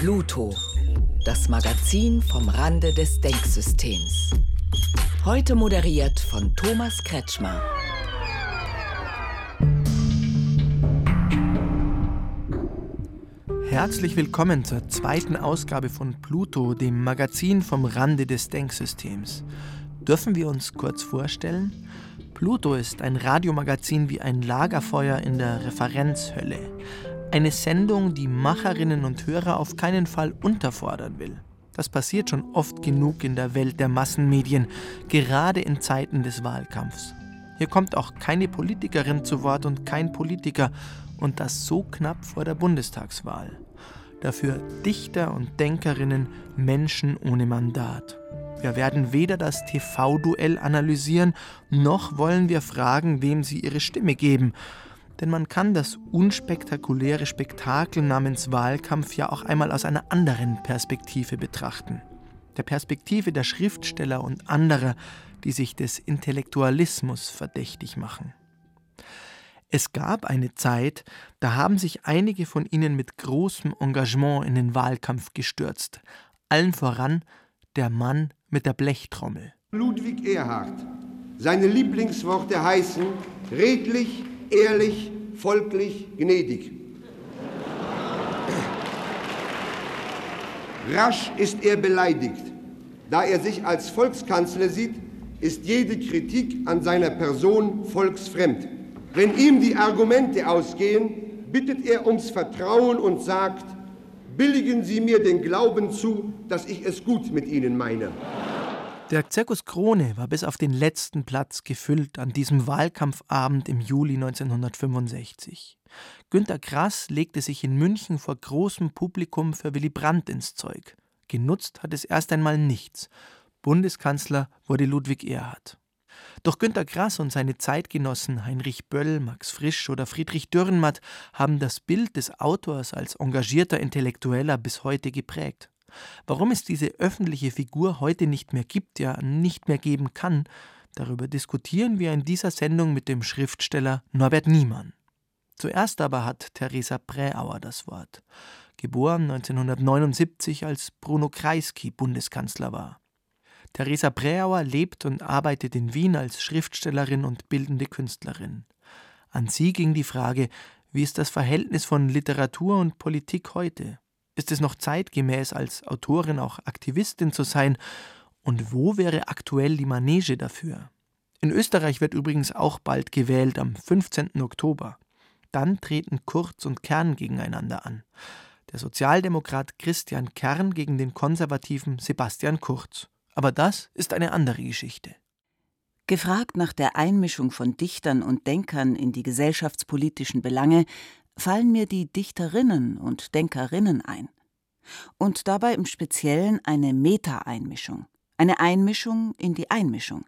Pluto, das Magazin vom Rande des Denksystems. Heute moderiert von Thomas Kretschmer. Herzlich willkommen zur zweiten Ausgabe von Pluto, dem Magazin vom Rande des Denksystems. Dürfen wir uns kurz vorstellen? Pluto ist ein Radiomagazin wie ein Lagerfeuer in der Referenzhölle. Eine Sendung, die Macherinnen und Hörer auf keinen Fall unterfordern will. Das passiert schon oft genug in der Welt der Massenmedien, gerade in Zeiten des Wahlkampfs. Hier kommt auch keine Politikerin zu Wort und kein Politiker, und das so knapp vor der Bundestagswahl. Dafür Dichter und Denkerinnen, Menschen ohne Mandat. Wir werden weder das TV-Duell analysieren, noch wollen wir fragen, wem sie ihre Stimme geben. Denn man kann das unspektakuläre Spektakel namens Wahlkampf ja auch einmal aus einer anderen Perspektive betrachten. Der Perspektive der Schriftsteller und anderer, die sich des Intellektualismus verdächtig machen. Es gab eine Zeit, da haben sich einige von ihnen mit großem Engagement in den Wahlkampf gestürzt. Allen voran der Mann mit der Blechtrommel. Ludwig Erhard. Seine Lieblingsworte heißen redlich, ehrlich, folglich, gnädig. Rasch ist er beleidigt. Da er sich als Volkskanzler sieht, ist jede Kritik an seiner Person volksfremd. Wenn ihm die Argumente ausgehen, bittet er ums Vertrauen und sagt, billigen Sie mir den Glauben zu, dass ich es gut mit Ihnen meine. Der Circus Krone war bis auf den letzten Platz gefüllt an diesem Wahlkampfabend im Juli 1965. Günter Grass legte sich in München vor großem Publikum für Willy Brandt ins Zeug. Genutzt hat es erst einmal nichts. Bundeskanzler wurde Ludwig Erhard. Doch Günter Grass und seine Zeitgenossen Heinrich Böll, Max Frisch oder Friedrich Dürrenmatt haben das Bild des Autors als engagierter Intellektueller bis heute geprägt. Warum es diese öffentliche Figur heute nicht mehr gibt, ja nicht mehr geben kann, darüber diskutieren wir in dieser Sendung mit dem Schriftsteller Norbert Niemann. Zuerst aber hat Theresa Präauer das Wort, geboren 1979, als Bruno Kreisky Bundeskanzler war. Theresa Präauer lebt und arbeitet in Wien als Schriftstellerin und bildende Künstlerin. An sie ging die Frage, wie ist das Verhältnis von Literatur und Politik heute? Ist es noch zeitgemäß, als Autorin auch Aktivistin zu sein? Und wo wäre aktuell die Manege dafür? In Österreich wird übrigens auch bald gewählt, am 15. Oktober. Dann treten Kurz und Kern gegeneinander an. Der Sozialdemokrat Christian Kern gegen den konservativen Sebastian Kurz. Aber das ist eine andere Geschichte. Gefragt nach der Einmischung von Dichtern und Denkern in die gesellschaftspolitischen Belange, fallen mir die Dichterinnen und Denkerinnen ein. Und dabei im Speziellen eine Meta-Einmischung, eine Einmischung in die Einmischung.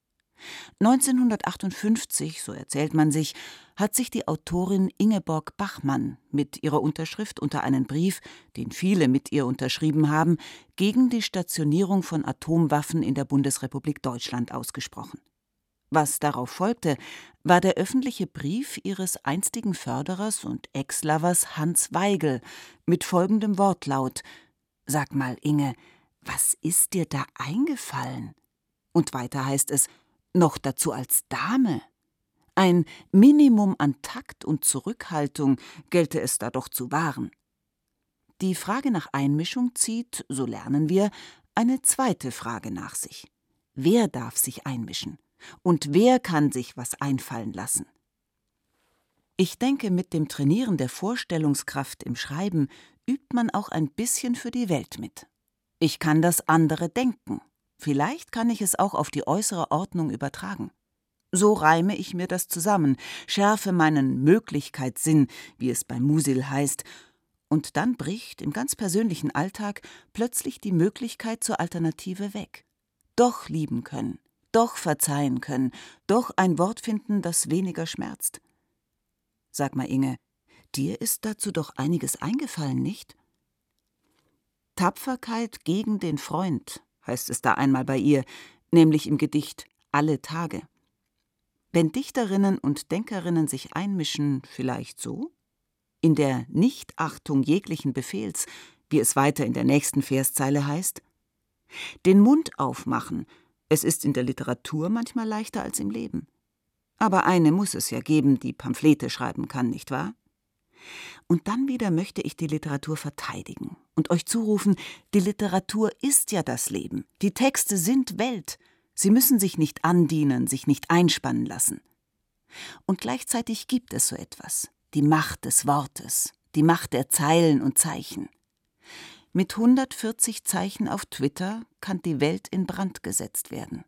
1958, so erzählt man sich, hat sich die Autorin Ingeborg Bachmann mit ihrer Unterschrift unter einen Brief, den viele mit ihr unterschrieben haben, gegen die Stationierung von Atomwaffen in der Bundesrepublik Deutschland ausgesprochen. Was darauf folgte, war der öffentliche Brief ihres einstigen Förderers und Ex-Lovers Hans Weigel mit folgendem Wortlaut: »Sag mal, Inge, was ist dir da eingefallen?« Und weiter heißt es: »Noch dazu als Dame. Ein Minimum an Takt und Zurückhaltung gelte es da doch zu wahren.« Die Frage nach Einmischung zieht, so lernen wir, eine zweite Frage nach sich. Wer darf sich einmischen? Und wer kann sich was einfallen lassen? Ich denke, mit dem Trainieren der Vorstellungskraft im Schreiben übt man auch ein bisschen für die Welt mit. Ich kann das andere denken. Vielleicht kann ich es auch auf die äußere Ordnung übertragen. So reime ich mir das zusammen, schärfe meinen Möglichkeitssinn, wie es bei Musil heißt, und dann bricht im ganz persönlichen Alltag plötzlich die Möglichkeit zur Alternative weg. Doch lieben können, doch verzeihen können, doch ein Wort finden, das weniger schmerzt. Sag mal, Inge, dir ist dazu doch einiges eingefallen, nicht? Tapferkeit gegen den Freund, heißt es da einmal bei ihr, nämlich im Gedicht »Alle Tage«. Wenn Dichterinnen und Denkerinnen sich einmischen, vielleicht so? In der Nichtachtung jeglichen Befehls, wie es weiter in der nächsten Verszeile heißt. Den Mund aufmachen, es ist in der Literatur manchmal leichter als im Leben. Aber eine muss es ja geben, die Pamphlete schreiben kann, nicht wahr? Und dann wieder möchte ich die Literatur verteidigen und euch zurufen, die Literatur ist ja das Leben. Die Texte sind Welt. Sie müssen sich nicht andienen, sich nicht einspannen lassen. Und gleichzeitig gibt es so etwas, die Macht des Wortes, die Macht der Zeilen und Zeichen. Mit 140 Zeichen auf Twitter kann die Welt in Brand gesetzt werden.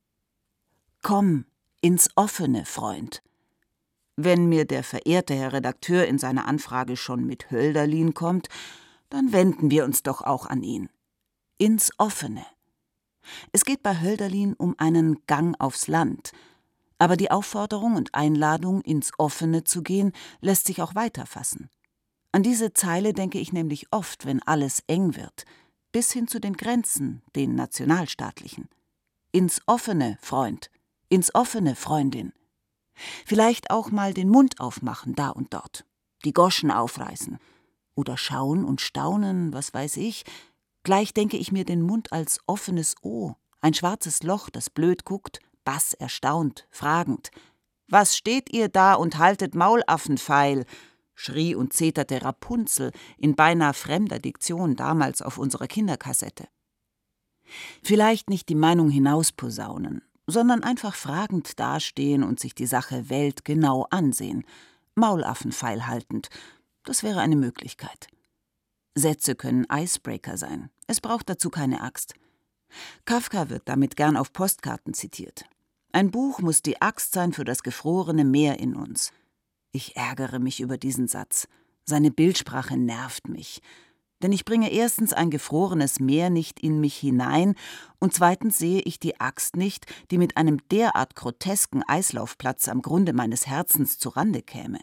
Komm ins Offene, Freund. Wenn mir der verehrte Herr Redakteur in seiner Anfrage schon mit Hölderlin kommt, dann wenden wir uns doch auch an ihn. Ins Offene. Es geht bei Hölderlin um einen Gang aufs Land, aber die Aufforderung und Einladung, ins Offene zu gehen, lässt sich auch weiterfassen. An diese Zeile denke ich nämlich oft, wenn alles eng wird, bis hin zu den Grenzen, den nationalstaatlichen. Ins Offene, Freund, ins Offene, Freundin. Vielleicht auch mal den Mund aufmachen, da und dort, die Goschen aufreißen oder schauen und staunen, was weiß ich. Gleich denke ich mir den Mund als offenes O, ein schwarzes Loch, das blöd guckt, bass erstaunt, fragend. »Was steht ihr da und haltet Maulaffenfeil?« schrie und zeterte Rapunzel in beinahe fremder Diktion damals auf unserer Kinderkassette. Vielleicht nicht die Meinung hinausposaunen, sondern einfach fragend dastehen und sich die Sache Welt genau ansehen, Maulaffenfeil haltend, das wäre eine Möglichkeit. Sätze können Icebreaker sein, es braucht dazu keine Axt. Kafka wird damit gern auf Postkarten zitiert. Ein Buch muss die Axt sein für das gefrorene Meer in uns. Ich ärgere mich über diesen Satz. Seine Bildsprache nervt mich. Denn ich bringe erstens ein gefrorenes Meer nicht in mich hinein und zweitens sehe ich die Axt nicht, die mit einem derart grotesken Eislaufplatz am Grunde meines Herzens zurande käme.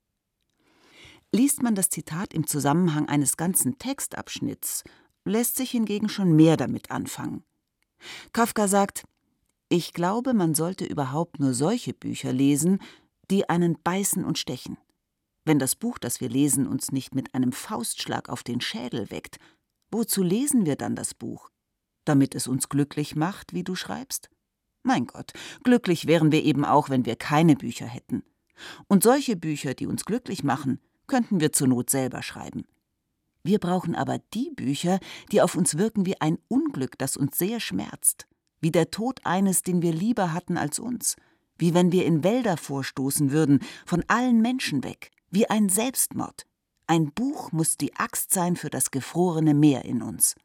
Liest man das Zitat im Zusammenhang eines ganzen Textabschnitts, lässt sich hingegen schon mehr damit anfangen. Kafka sagt, ich glaube, man sollte überhaupt nur solche Bücher lesen, die einen beißen und stechen. Wenn das Buch, das wir lesen, uns nicht mit einem Faustschlag auf den Schädel weckt, wozu lesen wir dann das Buch? Damit es uns glücklich macht, wie du schreibst? Mein Gott, glücklich wären wir eben auch, wenn wir keine Bücher hätten. Und solche Bücher, die uns glücklich machen, könnten wir zur Not selber schreiben. Wir brauchen aber die Bücher, die auf uns wirken wie ein Unglück, das uns sehr schmerzt, wie der Tod eines, den wir lieber hatten als uns, wie wenn wir in Wälder vorstoßen würden, von allen Menschen weg, wie ein Selbstmord. Ein Buch muss die Axt sein für das gefrorene Meer in uns.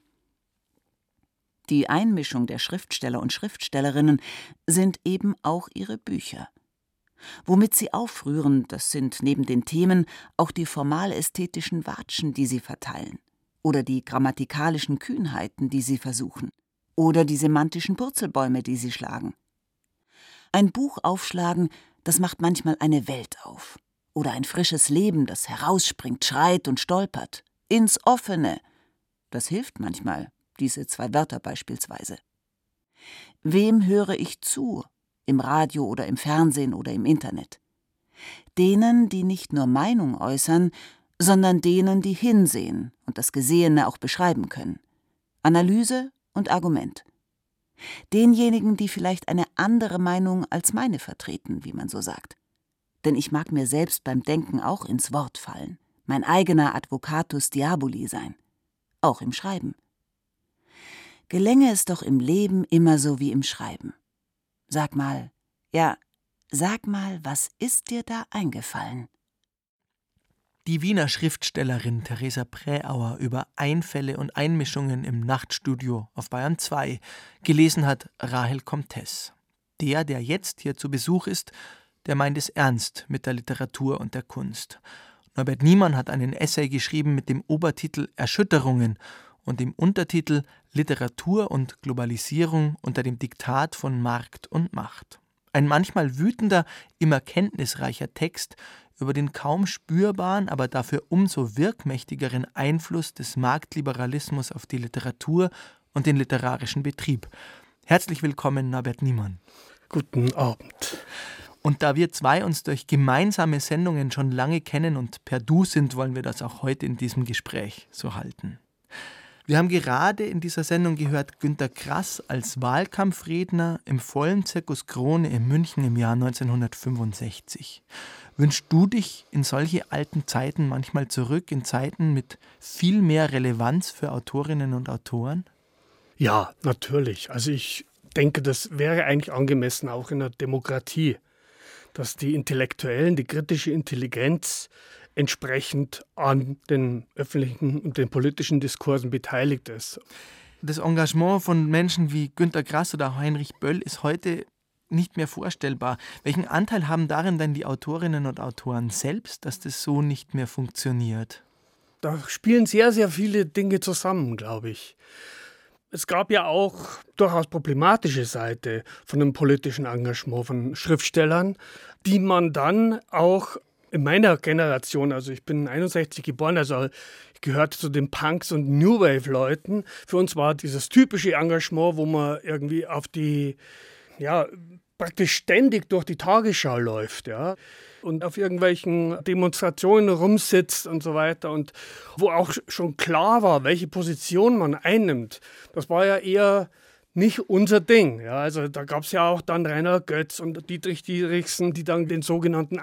Die Einmischung der Schriftsteller und Schriftstellerinnen sind eben auch ihre Bücher. Womit sie aufrühren, das sind neben den Themen auch die formal-ästhetischen Watschen, die sie verteilen, oder die grammatikalischen Kühnheiten, die sie versuchen, oder die semantischen Purzelbäume, die sie schlagen. Ein Buch aufschlagen, das macht manchmal eine Welt auf. Oder ein frisches Leben, das herausspringt, schreit und stolpert. Ins Offene. Das hilft manchmal, diese 2 Wörter beispielsweise. Wem höre ich zu? Im Radio oder im Fernsehen oder im Internet? Denen, die nicht nur Meinung äußern, sondern denen, die hinsehen und das Gesehene auch beschreiben können. Analyse und Argument. Denjenigen, die vielleicht eine andere Meinung als meine vertreten, wie man so sagt. Denn ich mag mir selbst beim Denken auch ins Wort fallen, mein eigener Advocatus Diaboli sein, auch im Schreiben. Gelänge es doch im Leben immer so wie im Schreiben. Sag mal, was ist dir da eingefallen? Die Wiener Schriftstellerin Theresa Präauer über Einfälle und Einmischungen im Nachtstudio auf Bayern 2 gelesen hat Rahel Comtesse. Der jetzt hier zu Besuch ist, der meint es ernst mit der Literatur und der Kunst. Norbert Niemann hat einen Essay geschrieben mit dem Obertitel Erschütterungen und dem Untertitel Literatur und Globalisierung unter dem Diktat von Markt und Macht. Ein manchmal wütender, immer kenntnisreicher Text über den kaum spürbaren, aber dafür umso wirkmächtigeren Einfluss des Marktliberalismus auf die Literatur und den literarischen Betrieb. Herzlich willkommen, Norbert Niemann. Guten Abend. Und da wir zwei uns durch gemeinsame Sendungen schon lange kennen und per Du sind, wollen wir das auch heute in diesem Gespräch so halten. Wir haben gerade in dieser Sendung gehört, Günter Grass als Wahlkampfredner im vollen Zirkus Krone in München im Jahr 1965. Wünschst du dich in solche alten Zeiten manchmal zurück, in Zeiten mit viel mehr Relevanz für Autorinnen und Autoren? Ja, natürlich. Also ich denke, das wäre eigentlich angemessen auch in der Demokratie, dass die Intellektuellen, die kritische Intelligenz entsprechend an den öffentlichen und den politischen Diskursen beteiligt ist. Das Engagement von Menschen wie Günter Grass oder Heinrich Böll ist heute nicht mehr vorstellbar. Welchen Anteil haben darin denn die Autorinnen und Autoren selbst, dass das so nicht mehr funktioniert? Da spielen sehr, sehr viele Dinge zusammen, glaube ich. Es gab ja auch durchaus problematische Seite von dem politischen Engagement von Schriftstellern, die man dann auch in meiner Generation, also ich bin 61 geboren, also ich gehörte zu den Punks und New Wave-Leuten. Für uns war dieses typische Engagement, wo man irgendwie auf die, praktisch ständig durch die Tagesschau läuft, ja, und auf irgendwelchen Demonstrationen rumsitzt und so weiter und wo auch schon klar war, welche Position man einnimmt. Das war ja eher nicht unser Ding. Ja, also da gab es ja auch dann Rainer Götz und Dietrich Dieriksen, die dann den sogenannten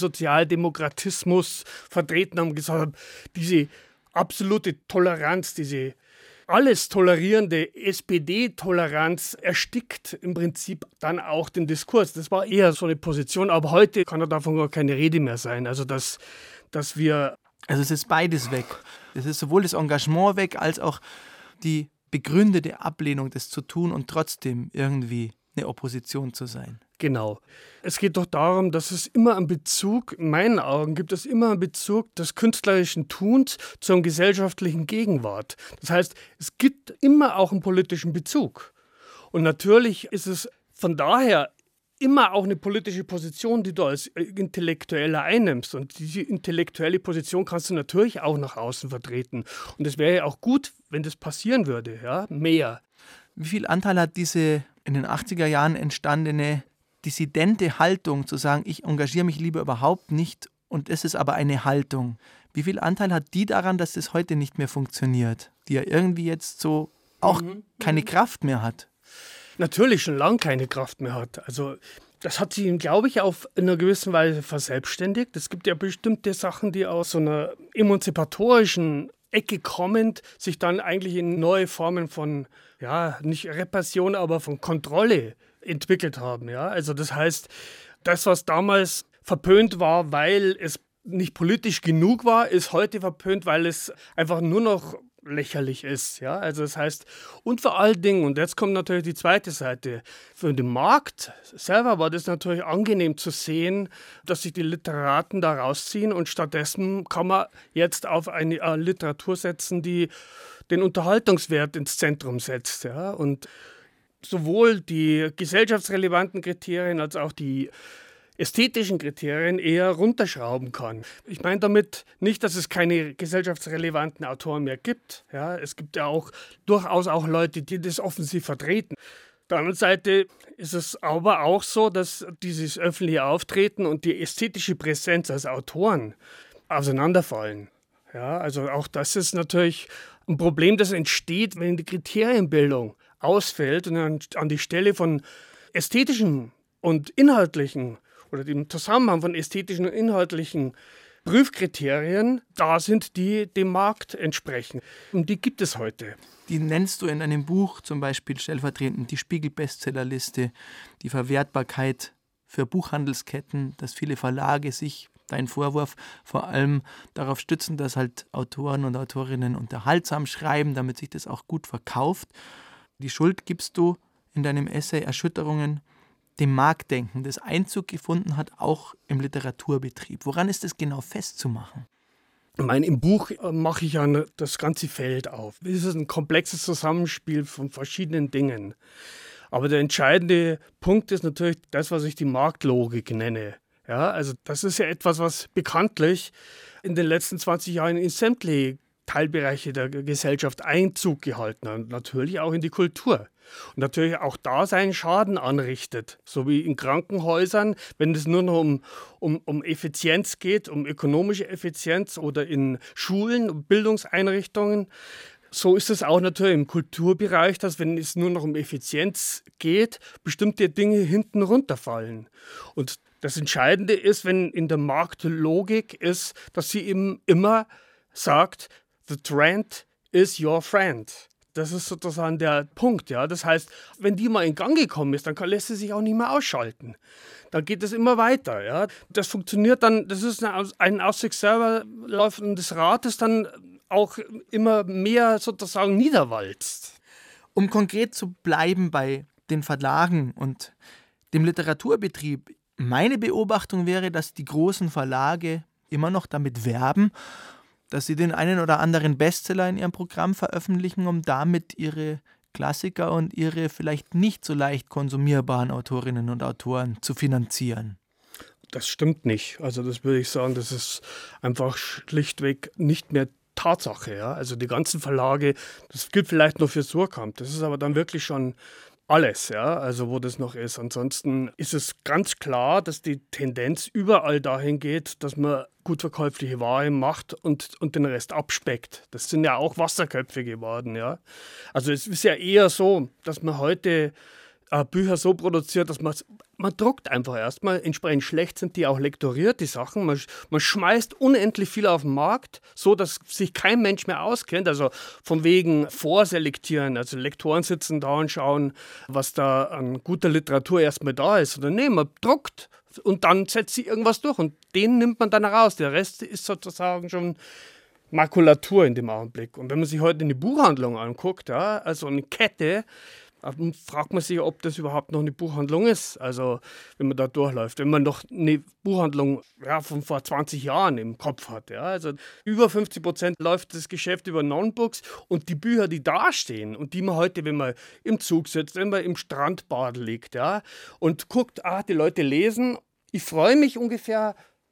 Antisozialdemokratismus vertreten haben, gesagt haben, diese absolute Toleranz, diese alles tolerierende SPD-Toleranz erstickt im Prinzip dann auch den Diskurs. Das war eher so eine Position, aber heute kann davon gar keine Rede mehr sein. Also dass wir... Also es ist beides weg. Es ist sowohl das Engagement weg, als auch die begründete Ablehnung, das zu tun und trotzdem irgendwie eine Opposition zu sein. Genau. Es geht doch darum, dass es immer einen Bezug, in meinen Augen gibt es immer einen Bezug des künstlerischen Tuns zur gesellschaftlichen Gegenwart. Das heißt, es gibt immer auch einen politischen Bezug. Und natürlich ist es von daher immer auch eine politische Position, die du als Intellektueller einnimmst. Und diese intellektuelle Position kannst du natürlich auch nach außen vertreten. Und es wäre ja auch gut, wenn das passieren würde, ja, mehr. Wie viel Anteil hat diese in den 80er Jahren entstandene dissidente Haltung, zu sagen, ich engagiere mich lieber überhaupt nicht und es ist aber eine Haltung. Wie viel Anteil hat die daran, dass das heute nicht mehr funktioniert, die ja irgendwie jetzt so auch keine Kraft mehr hat? Natürlich schon lange keine Kraft mehr hat. Also das hat sie, glaube ich, auf in einer gewissen Weise verselbstständigt. Es gibt ja bestimmte Sachen, die aus so einer emanzipatorischen Ecke kommend sich dann eigentlich in neue Formen von, ja, nicht Repression, aber von Kontrolle entwickelt haben. Ja? Also das heißt, das, was damals verpönt war, weil es nicht politisch genug war, ist heute verpönt, weil es einfach nur noch lächerlich ist. Ja? Also das heißt, und vor allen Dingen, und jetzt kommt natürlich die zweite Seite, für den Markt selber war das natürlich angenehm zu sehen, dass sich die Literaten da rausziehen und stattdessen kann man jetzt auf eine Literatur setzen, die den Unterhaltungswert ins Zentrum setzt. Ja? Und sowohl die gesellschaftsrelevanten Kriterien als auch die ästhetischen Kriterien eher runterschrauben kann. Ich meine damit nicht, dass es keine gesellschaftsrelevanten Autoren mehr gibt. Ja, es gibt ja auch durchaus auch Leute, die das offensiv vertreten. Auf der anderen Seite ist es aber auch so, dass dieses öffentliche Auftreten und die ästhetische Präsenz als Autoren auseinanderfallen. Ja, also auch das ist natürlich ein Problem, das entsteht, wenn die Kriterienbildung ausfällt und an die Stelle von ästhetischen und inhaltlichen oder dem Zusammenhang von ästhetischen und inhaltlichen Prüfkriterien da sind, die dem Markt entsprechen. Und die gibt es heute. Die nennst du in einem Buch zum Beispiel stellvertretend die Spiegel-Bestsellerliste, die Verwertbarkeit für Buchhandelsketten, dass viele Verlage sich, dein Vorwurf, vor allem darauf stützen, dass halt Autoren und Autorinnen unterhaltsam schreiben, damit sich das auch gut verkauft. Die Schuld gibst du in deinem Essay Erschütterungen dem Marktdenken, das Einzug gefunden hat, auch im Literaturbetrieb. Woran ist das genau festzumachen? Im Buch mache ich ja das ganze Feld auf. Es ist ein komplexes Zusammenspiel von verschiedenen Dingen. Aber der entscheidende Punkt ist natürlich das, was ich die Marktlogik nenne. Ja, also das ist ja etwas, was bekanntlich in den letzten 20 Jahren in sämtliche Teilbereiche der Gesellschaft Einzug gehalten hat. Natürlich auch in die Kultur. Und natürlich auch da seinen Schaden anrichtet, so wie in Krankenhäusern, wenn es nur noch um Effizienz geht, um ökonomische Effizienz oder in Schulen und Bildungseinrichtungen. So ist es auch natürlich im Kulturbereich, dass wenn es nur noch um Effizienz geht, bestimmte Dinge hinten runterfallen. Und das Entscheidende ist, wenn in der Marktlogik ist, dass sie eben immer sagt, the trend is your friend. Das ist sozusagen der Punkt. Ja? Das heißt, wenn die mal in Gang gekommen ist, dann lässt sie sich auch nicht mehr ausschalten. Dann geht es immer weiter. Ja? Das funktioniert dann, das ist ein aus sich selber laufendes Rad, das dann auch immer mehr sozusagen niederwalzt. Um konkret zu bleiben bei den Verlagen und dem Literaturbetrieb, meine Beobachtung wäre, dass die großen Verlage immer noch damit werben, dass sie den einen oder anderen Bestseller in ihrem Programm veröffentlichen, um damit ihre Klassiker und ihre vielleicht nicht so leicht konsumierbaren Autorinnen und Autoren zu finanzieren. Das stimmt nicht. Also das würde ich sagen, das ist einfach schlichtweg nicht mehr Tatsache. Ja? Also die ganzen Verlage, das gilt vielleicht nur für Suhrkamp, das ist aber dann wirklich schon alles, ja, also wo das noch ist. Ansonsten ist es ganz klar, dass die Tendenz überall dahin geht, dass man gut verkäufliche Ware macht und den Rest abspeckt. Das sind ja auch Wasserköpfe geworden, ja. Also es ist ja eher so, dass man heute Bücher so produziert, dass man druckt einfach erstmal. Entsprechend schlecht sind die auch lektoriert, die Sachen. Man schmeißt unendlich viel auf den Markt, so dass sich kein Mensch mehr auskennt. Also von wegen vorselektieren. Also Lektoren sitzen da und schauen, was da an guter Literatur erstmal da ist. Oder nee, man druckt und dann setzt sie irgendwas durch und den nimmt man dann raus. Der Rest ist sozusagen schon Makulatur in dem Augenblick. Und wenn man sich heute eine Buchhandlung anguckt, ja, also eine Kette, fragt man sich, ob das überhaupt noch eine Buchhandlung ist, also wenn man da durchläuft. Wenn man noch eine Buchhandlung von vor 20 Jahren im Kopf hat. Ja, also über 50% läuft das Geschäft über Non-Books und die Bücher, die da stehen und die man heute, wenn man im Zug sitzt, wenn man im Strandbad liegt, ja, und guckt, die Leute lesen. Ich freue mich ungefähr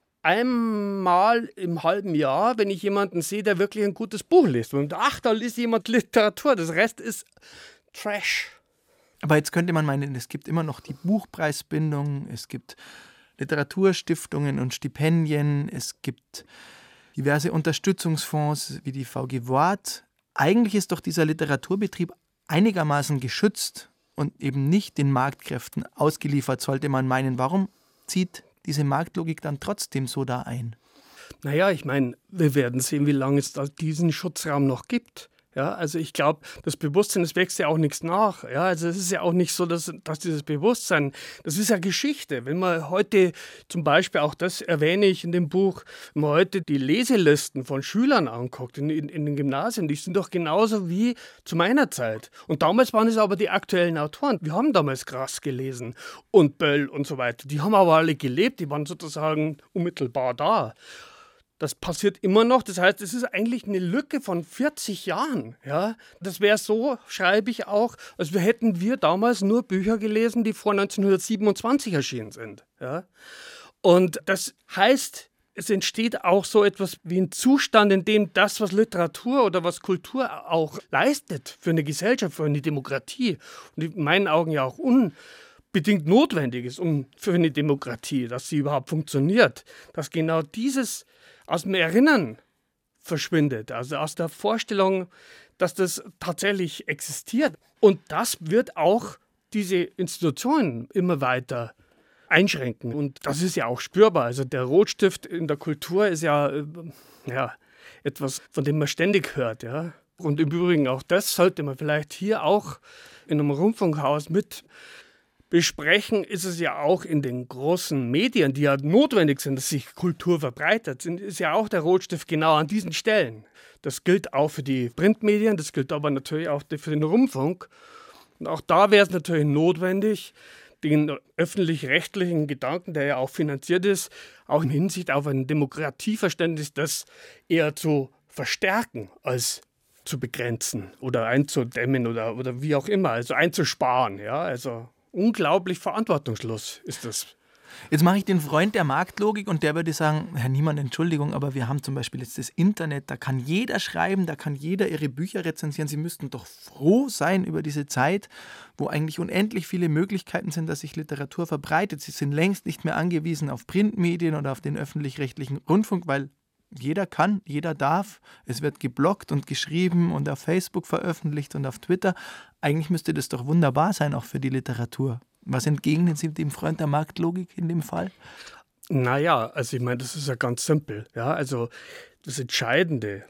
einmal im halben Jahr, wenn ich jemanden sehe, der wirklich ein gutes Buch liest. Und da liest jemand Literatur, das Rest ist Trash. Aber jetzt könnte man meinen, es gibt immer noch die Buchpreisbindung, es gibt Literaturstiftungen und Stipendien, es gibt diverse Unterstützungsfonds wie die VG Wort. Eigentlich ist doch dieser Literaturbetrieb einigermaßen geschützt und eben nicht den Marktkräften ausgeliefert, sollte man meinen. Warum zieht diese Marktlogik dann trotzdem so da ein? Naja, ich meine, wir werden sehen, wie lange es da diesen Schutzraum noch gibt. Ja, also ich glaube, das Bewusstsein, das wächst ja auch nichts nach. Ja, also es ist ja auch nicht so, dass dieses Bewusstsein, das ist ja Geschichte. Wenn man heute zum Beispiel, auch das erwähne ich in dem Buch, wenn man heute die Leselisten von Schülern anguckt in den Gymnasien, die sind doch genauso wie zu meiner Zeit. Und damals waren es aber die aktuellen Autoren. Wir haben damals Grass gelesen und Böll und so weiter. Die haben aber alle gelebt, die waren sozusagen unmittelbar da. Das passiert immer noch. Das heißt, es ist eigentlich eine Lücke von 40 Jahren. Ja? Das wäre so, schreibe ich auch, als hätten wir damals nur Bücher gelesen, die vor 1927 erschienen sind. Ja? Und das heißt, es entsteht auch so etwas wie ein Zustand, in dem das, was Literatur oder was Kultur auch leistet für eine Gesellschaft, für eine Demokratie, und in meinen Augen ja auch unbedingt notwendig ist für eine Demokratie, dass sie überhaupt funktioniert, dass genau dieses aus dem Erinnern verschwindet, also aus der Vorstellung, dass das tatsächlich existiert. Und das wird auch diese Institutionen immer weiter einschränken. Und das ist ja auch spürbar. Also der Rotstift in der Kultur ist ja etwas, von dem man ständig hört. Ja. Und im Übrigen auch das sollte man vielleicht hier auch in einem Rundfunkhaus mit besprechen, ist es ja auch in den großen Medien, die ja notwendig sind, dass sich Kultur verbreitet, ist ja auch der Rotstift genau an diesen Stellen. Das gilt auch für die Printmedien, das gilt aber natürlich auch für den Rundfunk. Und auch da wäre es natürlich notwendig, den öffentlich-rechtlichen Gedanken, der ja auch finanziert ist, auch in Hinsicht auf ein Demokratieverständnis, das eher zu verstärken als zu begrenzen oder einzudämmen oder wie auch immer, also einzusparen, ja, also unglaublich verantwortungslos ist das. Jetzt mache ich den Freund der Marktlogik und der würde sagen, Herr Niemann, Entschuldigung, aber wir haben zum Beispiel jetzt das Internet, da kann jeder schreiben, da kann jeder Ihre Bücher rezensieren. Sie müssten doch froh sein über diese Zeit, wo eigentlich unendlich viele Möglichkeiten sind, dass sich Literatur verbreitet. Sie sind längst nicht mehr angewiesen auf Printmedien oder auf den öffentlich-rechtlichen Rundfunk, weil jeder kann, jeder darf. Es wird gebloggt und geschrieben und auf Facebook veröffentlicht und auf Twitter. Eigentlich müsste das doch wunderbar sein, auch für die Literatur. Was entgegnen Sie dem Freund der Marktlogik in dem Fall? Naja, also ich meine, das ist ja ganz simpel. Ja? Also das Entscheidende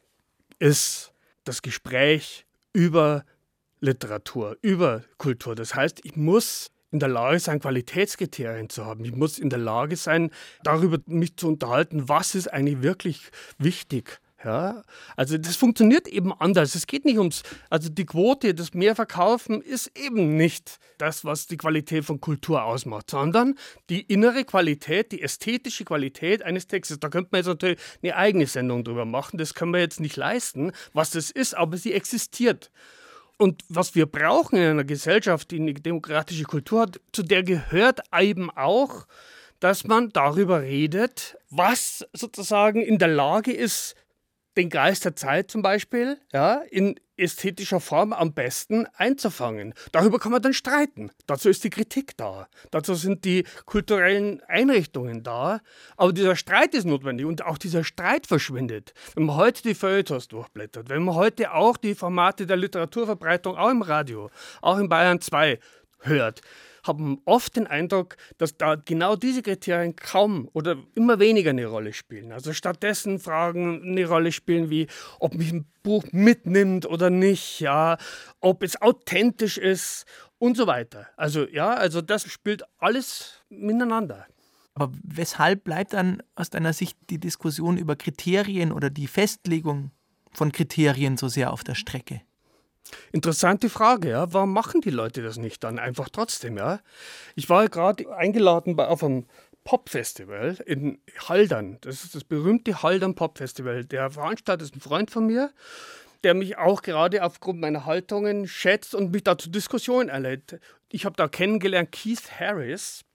ist das Gespräch über Literatur, über Kultur. Das heißt, ich muss in der Lage sein, Qualitätskriterien zu haben. Ich muss in der Lage sein, darüber mich zu unterhalten, was ist eigentlich wirklich wichtig. Ja, also das funktioniert eben anders. Es geht nicht also die Quote, das Mehrverkaufen ist eben nicht das, was die Qualität von Kultur ausmacht, sondern die innere Qualität, die ästhetische Qualität eines Textes. Da könnte man jetzt natürlich eine eigene Sendung drüber machen. Das können wir jetzt nicht leisten, was das ist, aber sie existiert. Und was wir brauchen in einer Gesellschaft, die eine demokratische Kultur hat, zu der gehört eben auch, dass man darüber redet, was sozusagen in der Lage ist, den Geist der Zeit zum Beispiel in ästhetischer Form am besten einzufangen. Darüber kann man dann streiten. Dazu ist die Kritik da. Dazu sind die kulturellen Einrichtungen da. Aber dieser Streit ist notwendig und auch dieser Streit verschwindet. Wenn man heute die Feuilletons durchblättert, wenn man heute auch die Formate der Literaturverbreitung, auch im Radio, auch in Bayern 2 hört, haben oft den Eindruck, dass da genau diese Kriterien kaum oder immer weniger eine Rolle spielen. Also stattdessen Fragen eine Rolle spielen wie, ob mich ein Buch mitnimmt oder nicht, ja, ob es authentisch ist und so weiter. Also das spielt alles miteinander. Aber weshalb bleibt dann aus deiner Sicht die Diskussion über Kriterien oder die Festlegung von Kriterien so sehr auf der Strecke? Interessante Frage, ja. Warum machen die Leute das nicht dann einfach trotzdem, ja? Ich war gerade eingeladen auf einem Popfestival in Haldern. Das ist das berühmte Haldern Popfestival. Der Veranstalter ist ein Freund von mir, der mich auch gerade aufgrund meiner Haltungen schätzt und mich da zur Diskussion einlädt. Ich habe da kennengelernt Keith Harris,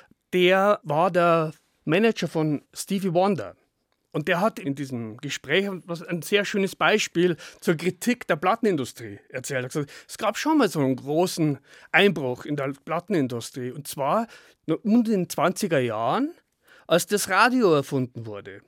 der war der Manager von Stevie Wonder. Und der hat in diesem Gespräch ein sehr schönes Beispiel zur Kritik der Plattenindustrie erzählt. Er hat gesagt, es gab schon mal so einen großen Einbruch in der Plattenindustrie. Und zwar um den 20er Jahren, als das Radio erfunden wurde.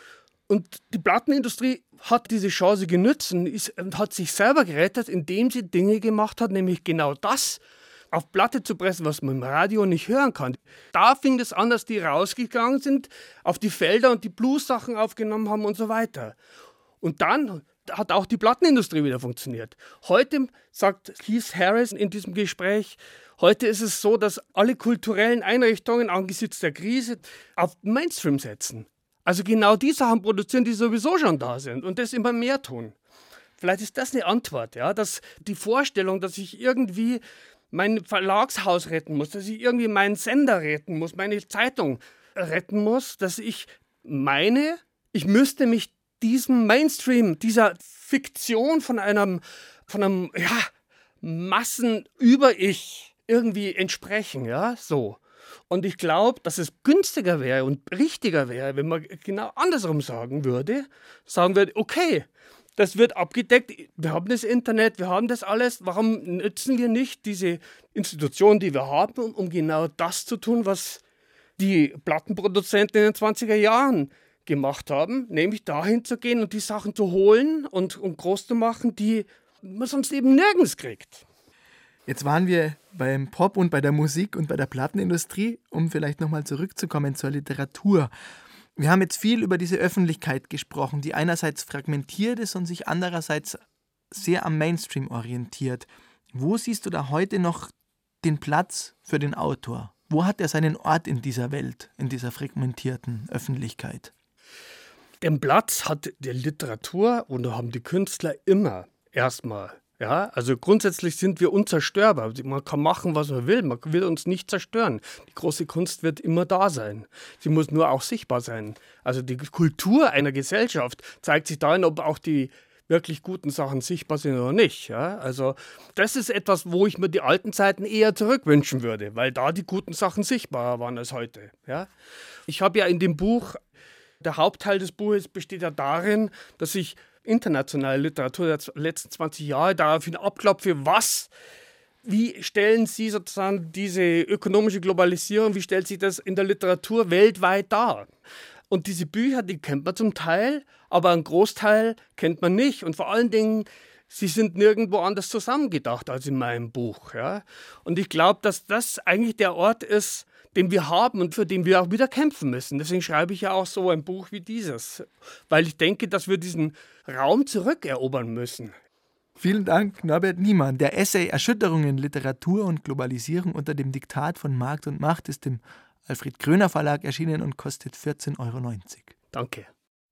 Und die Plattenindustrie hat diese Chance genutzt und hat sich selber gerettet, indem sie Dinge gemacht hat, nämlich genau das auf Platte zu pressen, was man im Radio nicht hören kann. Da fing es an, dass die rausgegangen sind, auf die Felder und die Blues-Sachen aufgenommen haben und so weiter. Und dann hat auch die Plattenindustrie wieder funktioniert. Heute, sagt Keith Harris in diesem Gespräch, heute ist es so, dass alle kulturellen Einrichtungen angesichts der Krise auf Mainstream setzen. Also genau die Sachen produzieren, die sowieso schon da sind und das immer mehr tun. Vielleicht ist das eine Antwort, ja, dass die Vorstellung, dass ich irgendwie mein Verlagshaus retten muss, dass ich irgendwie meinen Sender retten muss, meine Zeitung retten muss, dass ich meine, ich müsste mich diesem Mainstream, dieser Fiktion von einem Massen-Über-Ich irgendwie entsprechen, ja, so. Und ich glaube, dass es günstiger wäre und richtiger wäre, wenn man genau andersrum sagen würde, okay, das wird abgedeckt, wir haben das Internet, wir haben das alles. Warum nutzen wir nicht diese Institutionen, die wir haben, um genau das zu tun, was die Plattenproduzenten in den 20er Jahren gemacht haben, nämlich dahin zu gehen und die Sachen zu holen und groß zu machen, die man sonst eben nirgends kriegt. Jetzt waren wir beim Pop und bei der Musik und bei der Plattenindustrie, um vielleicht nochmal zurückzukommen zur Literatur. Wir haben jetzt viel über diese Öffentlichkeit gesprochen, die einerseits fragmentiert ist und sich andererseits sehr am Mainstream orientiert. Wo siehst du da heute noch den Platz für den Autor? Wo hat er seinen Ort in dieser Welt, in dieser fragmentierten Öffentlichkeit? Den Platz hat die Literatur und haben die Künstler immer erstmal. Ja, also grundsätzlich sind wir unzerstörbar. Man kann machen, was man will. Man will uns nicht zerstören. Die große Kunst wird immer da sein. Sie muss nur auch sichtbar sein. Also die Kultur einer Gesellschaft zeigt sich darin, ob auch die wirklich guten Sachen sichtbar sind oder nicht. Ja? Also das ist etwas, wo ich mir die alten Zeiten eher zurückwünschen würde, weil da die guten Sachen sichtbarer waren als heute. Ja? Ich habe ja in dem Buch, der Hauptteil des Buches besteht ja darin, dass ich internationale Literatur der letzten 20 Jahre daraufhin abklopfe, wie stellen Sie sozusagen diese ökonomische Globalisierung, wie stellt sich das in der Literatur weltweit dar? Und diese Bücher, die kennt man zum Teil, aber einen Großteil kennt man nicht. Und vor allen Dingen, sie sind nirgendwo anders zusammengedacht als in meinem Buch. Ja? Und ich glaube, dass das eigentlich der Ort ist, den wir haben und für den wir auch wieder kämpfen müssen. Deswegen schreibe ich ja auch so ein Buch wie dieses, weil ich denke, dass wir diesen Raum zurückerobern müssen. Vielen Dank, Norbert Niemann. Der Essay Erschütterungen, Literatur und Globalisierung unter dem Diktat von Markt und Macht ist im Alfred Kröner Verlag erschienen und kostet 14,90 €. Danke.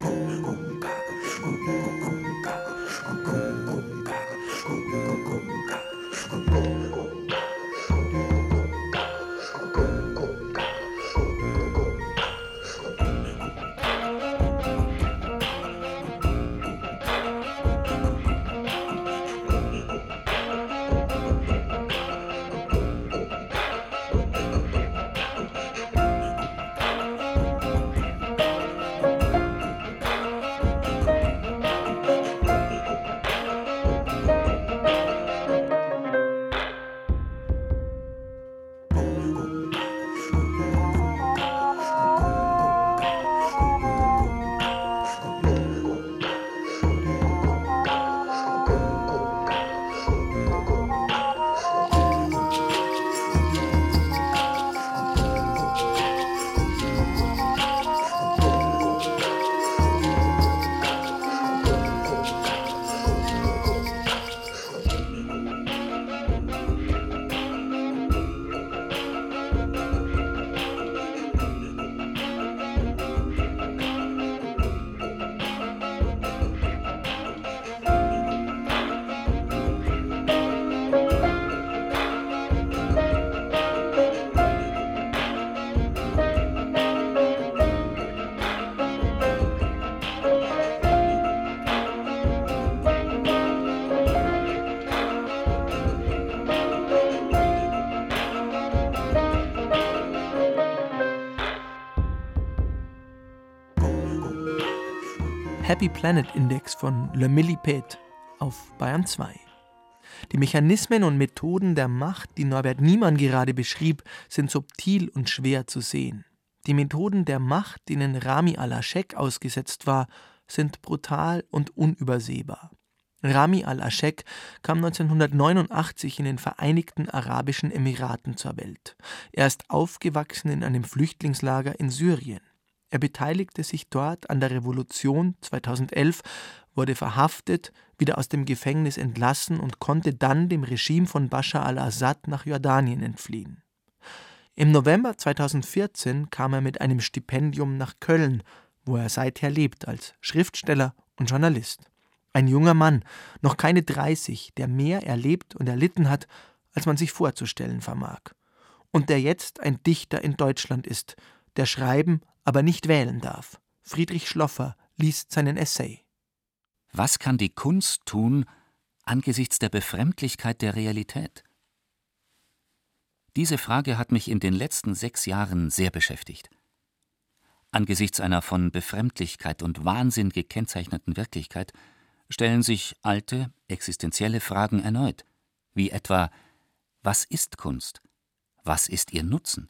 Happy Planet Index von Le Millipede auf Bayern 2. Die Mechanismen und Methoden der Macht, die Norbert Niemann gerade beschrieb, sind subtil und schwer zu sehen. Die Methoden der Macht, denen Rami al-Aschek ausgesetzt war, sind brutal und unübersehbar. Rami al-Aschek kam 1989 in den Vereinigten Arabischen Emiraten zur Welt. Er ist aufgewachsen in einem Flüchtlingslager in Syrien. Er beteiligte sich dort an der Revolution 2011, wurde verhaftet, wieder aus dem Gefängnis entlassen und konnte dann dem Regime von Bashar al-Assad nach Jordanien entfliehen. Im November 2014 kam er mit einem Stipendium nach Köln, wo er seither lebt als Schriftsteller und Journalist. Ein junger Mann, noch keine 30, der mehr erlebt und erlitten hat, als man sich vorzustellen vermag. Und der jetzt ein Dichter in Deutschland ist, der schreiben, aber nicht wählen darf. Friedrich Schloffer liest seinen Essay. Was kann die Kunst tun angesichts der Befremdlichkeit der Realität? Diese Frage hat mich in den letzten 6 Jahren sehr beschäftigt. Angesichts einer von Befremdlichkeit und Wahnsinn gekennzeichneten Wirklichkeit stellen sich alte, existenzielle Fragen erneut, wie etwa: Was ist Kunst? Was ist ihr Nutzen?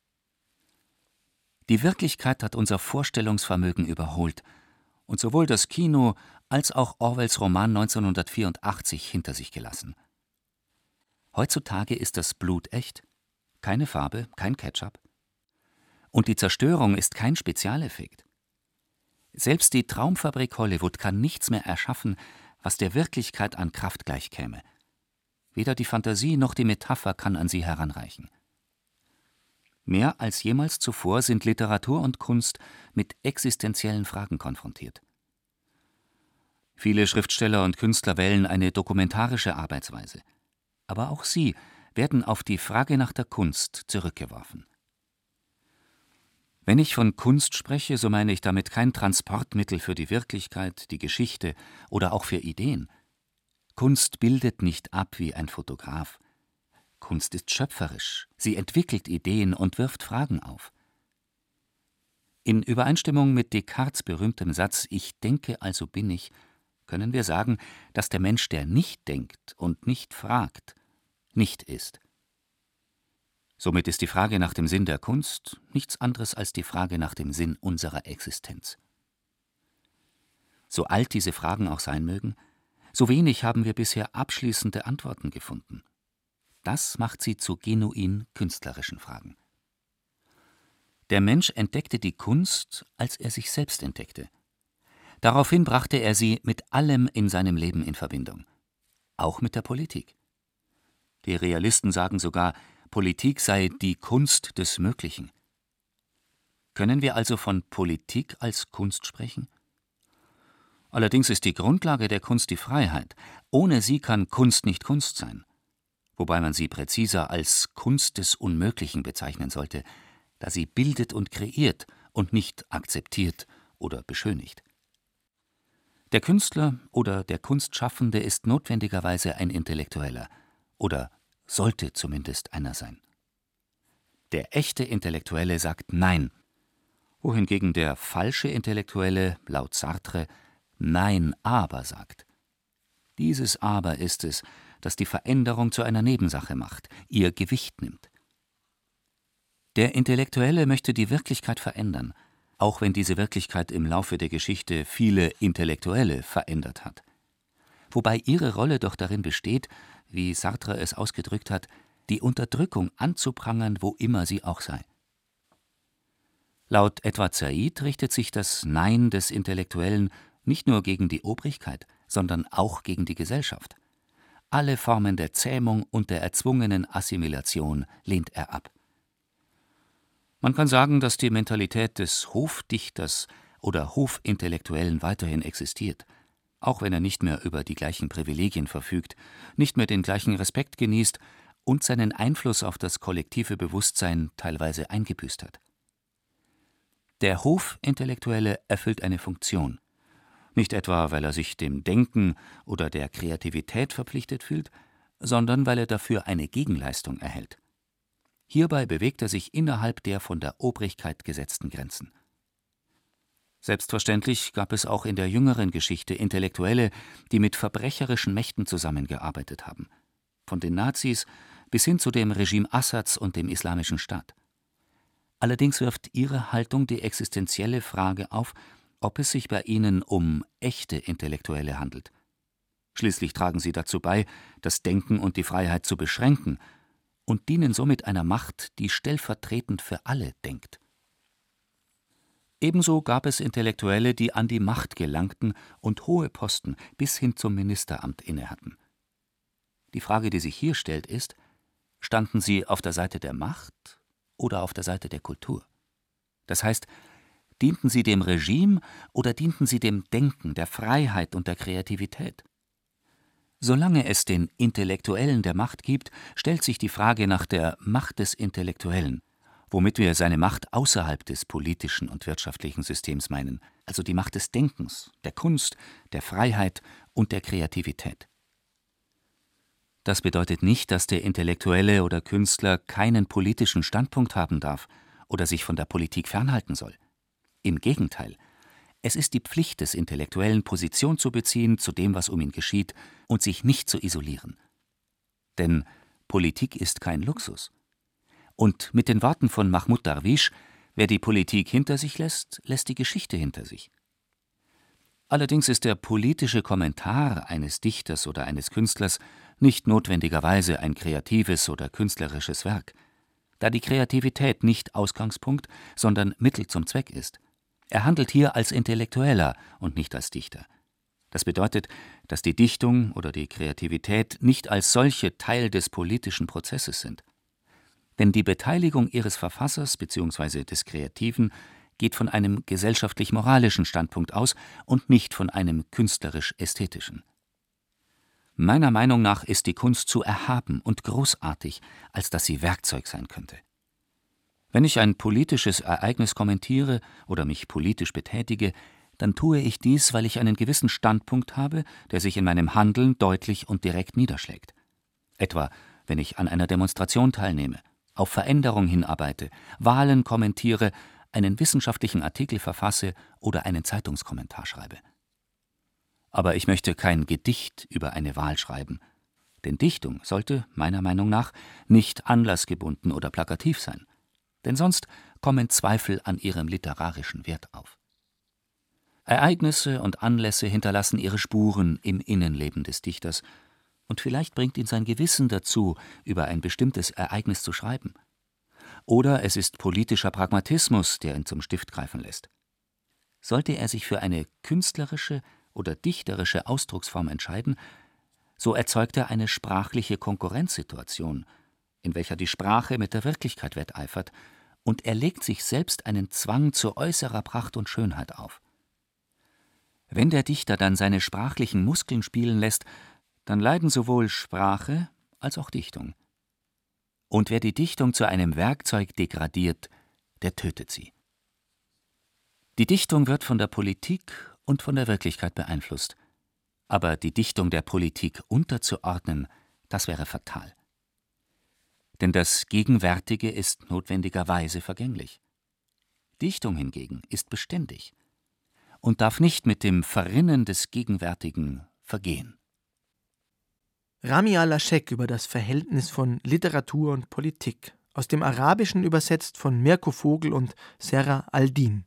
Die Wirklichkeit hat unser Vorstellungsvermögen überholt und sowohl das Kino als auch Orwells Roman 1984 hinter sich gelassen. Heutzutage ist das Blut echt, keine Farbe, kein Ketchup. Und die Zerstörung ist kein Spezialeffekt. Selbst die Traumfabrik Hollywood kann nichts mehr erschaffen, was der Wirklichkeit an Kraft gleichkäme. Weder die Fantasie noch die Metapher kann an sie heranreichen. Mehr als jemals zuvor sind Literatur und Kunst mit existenziellen Fragen konfrontiert. Viele Schriftsteller und Künstler wählen eine dokumentarische Arbeitsweise. Aber auch sie werden auf die Frage nach der Kunst zurückgeworfen. Wenn ich von Kunst spreche, so meine ich damit kein Transportmittel für die Wirklichkeit, die Geschichte oder auch für Ideen. Kunst bildet nicht ab wie ein Fotograf. Kunst ist schöpferisch, sie entwickelt Ideen und wirft Fragen auf. In Übereinstimmung mit Descartes' berühmtem Satz »Ich denke, also bin ich«, können wir sagen, dass der Mensch, der nicht denkt und nicht fragt, nicht ist. Somit ist die Frage nach dem Sinn der Kunst nichts anderes als die Frage nach dem Sinn unserer Existenz. So alt diese Fragen auch sein mögen, so wenig haben wir bisher abschließende Antworten gefunden. Das macht sie zu genuin künstlerischen Fragen. Der Mensch entdeckte die Kunst, als er sich selbst entdeckte. Daraufhin brachte er sie mit allem in seinem Leben in Verbindung, auch mit der Politik. Die Realisten sagen sogar, Politik sei die Kunst des Möglichen. Können wir also von Politik als Kunst sprechen? Allerdings ist die Grundlage der Kunst die Freiheit. Ohne sie kann Kunst nicht Kunst sein. Wobei man sie präziser als Kunst des Unmöglichen bezeichnen sollte, da sie bildet und kreiert und nicht akzeptiert oder beschönigt. Der Künstler oder der Kunstschaffende ist notwendigerweise ein Intellektueller oder sollte zumindest einer sein. Der echte Intellektuelle sagt Nein, wohingegen der falsche Intellektuelle laut Sartre Nein, aber sagt. Dieses Aber ist es, das die Veränderung zu einer Nebensache macht, ihr Gewicht nimmt. Der Intellektuelle möchte die Wirklichkeit verändern, auch wenn diese Wirklichkeit im Laufe der Geschichte viele Intellektuelle verändert hat. Wobei ihre Rolle doch darin besteht, wie Sartre es ausgedrückt hat, die Unterdrückung anzuprangern, wo immer sie auch sei. Laut Edward Said richtet sich das Nein des Intellektuellen nicht nur gegen die Obrigkeit, sondern auch gegen die Gesellschaft. Alle Formen der Zähmung und der erzwungenen Assimilation lehnt er ab. Man kann sagen, dass die Mentalität des Hofdichters oder Hofintellektuellen weiterhin existiert, auch wenn er nicht mehr über die gleichen Privilegien verfügt, nicht mehr den gleichen Respekt genießt und seinen Einfluss auf das kollektive Bewusstsein teilweise eingebüßt hat. Der Hofintellektuelle erfüllt eine Funktion, nicht etwa, weil er sich dem Denken oder der Kreativität verpflichtet fühlt, sondern weil er dafür eine Gegenleistung erhält. Hierbei bewegt er sich innerhalb der von der Obrigkeit gesetzten Grenzen. Selbstverständlich gab es auch in der jüngeren Geschichte Intellektuelle, die mit verbrecherischen Mächten zusammengearbeitet haben, von den Nazis bis hin zu dem Regime Assads und dem Islamischen Staat. Allerdings wirft ihre Haltung die existenzielle Frage auf, ob es sich bei ihnen um echte Intellektuelle handelt. Schließlich tragen sie dazu bei, das Denken und die Freiheit zu beschränken und dienen somit einer Macht, die stellvertretend für alle denkt. Ebenso gab es Intellektuelle, die an die Macht gelangten und hohe Posten bis hin zum Ministeramt innehatten. Die Frage, die sich hier stellt, ist: Standen sie auf der Seite der Macht oder auf der Seite der Kultur? Das heißt, dienten sie dem Regime oder dienten sie dem Denken, der Freiheit und der Kreativität? Solange es den Intellektuellen der Macht gibt, stellt sich die Frage nach der Macht des Intellektuellen, womit wir seine Macht außerhalb des politischen und wirtschaftlichen Systems meinen, also die Macht des Denkens, der Kunst, der Freiheit und der Kreativität. Das bedeutet nicht, dass der Intellektuelle oder Künstler keinen politischen Standpunkt haben darf oder sich von der Politik fernhalten soll. Im Gegenteil, es ist die Pflicht des Intellektuellen, Position zu beziehen zu dem, was um ihn geschieht, und sich nicht zu isolieren. Denn Politik ist kein Luxus. Und mit den Worten von Mahmoud Darwish: Wer die Politik hinter sich lässt, lässt die Geschichte hinter sich. Allerdings ist der politische Kommentar eines Dichters oder eines Künstlers nicht notwendigerweise ein kreatives oder künstlerisches Werk, da die Kreativität nicht Ausgangspunkt, sondern Mittel zum Zweck ist. Er handelt hier als Intellektueller und nicht als Dichter. Das bedeutet, dass die Dichtung oder die Kreativität nicht als solche Teil des politischen Prozesses sind. Denn die Beteiligung ihres Verfassers bzw. des Kreativen geht von einem gesellschaftlich-moralischen Standpunkt aus und nicht von einem künstlerisch-ästhetischen. Meiner Meinung nach ist die Kunst zu erhaben und großartig, als dass sie Werkzeug sein könnte. Wenn ich ein politisches Ereignis kommentiere oder mich politisch betätige, dann tue ich dies, weil ich einen gewissen Standpunkt habe, der sich in meinem Handeln deutlich und direkt niederschlägt. Etwa, wenn ich an einer Demonstration teilnehme, auf Veränderung hinarbeite, Wahlen kommentiere, einen wissenschaftlichen Artikel verfasse oder einen Zeitungskommentar schreibe. Aber ich möchte kein Gedicht über eine Wahl schreiben, denn Dichtung sollte, meiner Meinung nach, nicht anlassgebunden oder plakativ sein, denn sonst kommen Zweifel an ihrem literarischen Wert auf. Ereignisse und Anlässe hinterlassen ihre Spuren im Innenleben des Dichters, und vielleicht bringt ihn sein Gewissen dazu, über ein bestimmtes Ereignis zu schreiben. Oder es ist politischer Pragmatismus, der ihn zum Stift greifen lässt. Sollte er sich für eine künstlerische oder dichterische Ausdrucksform entscheiden, so erzeugt er eine sprachliche Konkurrenzsituation, in welcher die Sprache mit der Wirklichkeit wetteifert, und er legt sich selbst einen Zwang zu äußerer Pracht und Schönheit auf. Wenn der Dichter dann seine sprachlichen Muskeln spielen lässt, dann leiden sowohl Sprache als auch Dichtung. Und wer die Dichtung zu einem Werkzeug degradiert, der tötet sie. Die Dichtung wird von der Politik und von der Wirklichkeit beeinflusst. Aber die Dichtung der Politik unterzuordnen, das wäre fatal. Denn das Gegenwärtige ist notwendigerweise vergänglich. Dichtung hingegen ist beständig und darf nicht mit dem Verrinnen des Gegenwärtigen vergehen. Rami al-Ashek über das Verhältnis von Literatur und Politik, aus dem Arabischen übersetzt von Mirko Vogel und Serra Aldin.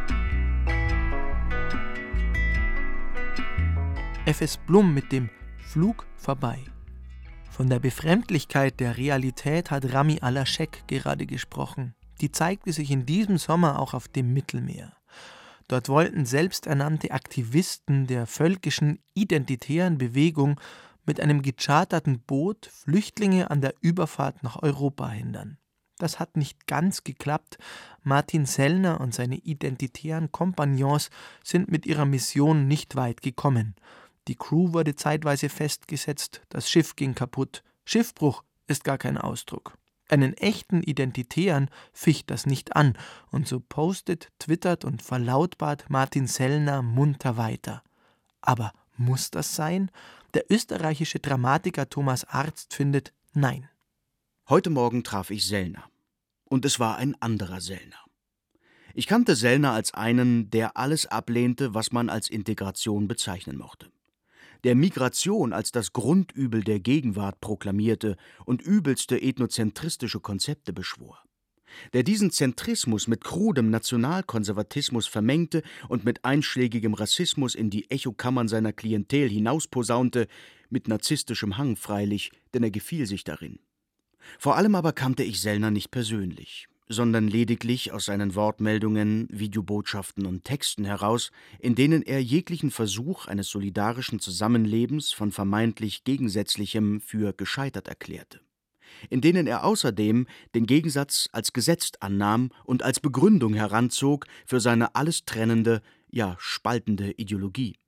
F.S. Blum mit dem Flug vorbei. Von der Befremdlichkeit der Realität hat Rami Al-Ashek gerade gesprochen. Die zeigte sich in diesem Sommer auch auf dem Mittelmeer. Dort wollten selbsternannte Aktivisten der völkischen identitären Bewegung mit einem gecharterten Boot Flüchtlinge an der Überfahrt nach Europa hindern. Das hat nicht ganz geklappt. Martin Sellner und seine identitären Kompagnons sind mit ihrer Mission nicht weit gekommen. Die Crew wurde zeitweise festgesetzt, das Schiff ging kaputt. Schiffbruch ist gar kein Ausdruck. Einen echten Identitären ficht das nicht an, und so postet, twittert und verlautbart Martin Sellner munter weiter. Aber muss das sein? Der österreichische Dramatiker Thomas Arzt findet, nein. Heute Morgen traf ich Sellner. Und es war ein anderer Sellner. Ich kannte Sellner als einen, der alles ablehnte, was man als Integration bezeichnen mochte. Der Migration als das Grundübel der Gegenwart proklamierte und übelste ethnozentristische Konzepte beschwor. Der diesen Zentrismus mit krudem Nationalkonservatismus vermengte und mit einschlägigem Rassismus in die Echokammern seiner Klientel hinausposaunte, mit narzisstischem Hang freilich, denn er gefiel sich darin. Vor allem aber kannte ich Sellner nicht persönlich, sondern lediglich aus seinen Wortmeldungen, Videobotschaften und Texten heraus, in denen er jeglichen Versuch eines solidarischen Zusammenlebens von vermeintlich Gegensätzlichem für gescheitert erklärte. In denen er außerdem den Gegensatz als gesetzt annahm und als Begründung heranzog für seine alles trennende, ja spaltende Ideologie.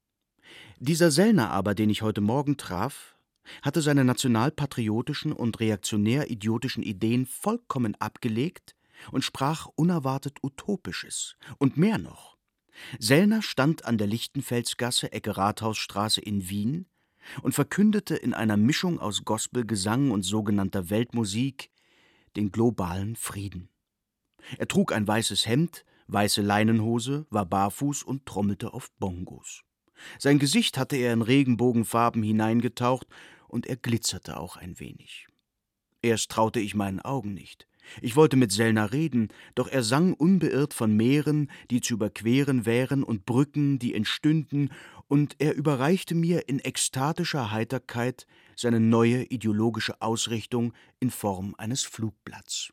Dieser Sellner aber, den ich heute Morgen traf, hatte seine nationalpatriotischen und reaktionär-idiotischen Ideen vollkommen abgelegt und sprach unerwartet Utopisches. Und mehr noch. Sellner stand an der Lichtenfelsgasse, Ecke Rathausstraße in Wien und verkündete in einer Mischung aus Gospelgesang und sogenannter Weltmusik den globalen Frieden. Er trug ein weißes Hemd, weiße Leinenhose, war barfuß und trommelte auf Bongos. Sein Gesicht hatte er in Regenbogenfarben hineingetaucht, und er glitzerte auch ein wenig. Erst traute ich meinen Augen nicht. Ich wollte mit Sellner reden, doch er sang unbeirrt von Meeren, die zu überqueren wären, und Brücken, die entstünden, und er überreichte mir in ekstatischer Heiterkeit seine neue ideologische Ausrichtung in Form eines Flugblatts.